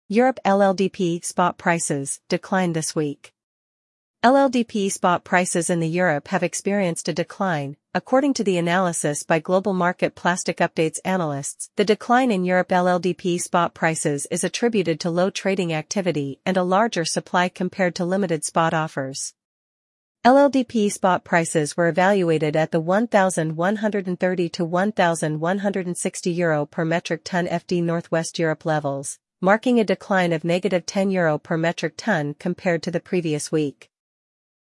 Europe LLDP spot prices declined this week. LLDP spot prices in Europe have experienced a decline, according to the analysis by Global Market Plastic Updates analysts. The decline in Europe LLDP spot prices is attributed to low trading activity and a larger supply compared to limited spot offers. LLDP spot prices were evaluated at the 1,130 to 1,160 euro per metric ton FD Northwest Europe levels, marking a decline of -10 euro per metric ton compared to the previous week.